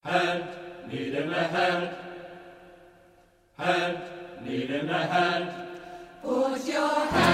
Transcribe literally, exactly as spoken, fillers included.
Hand, need him a hand. Hand, need him a hand. Put your hand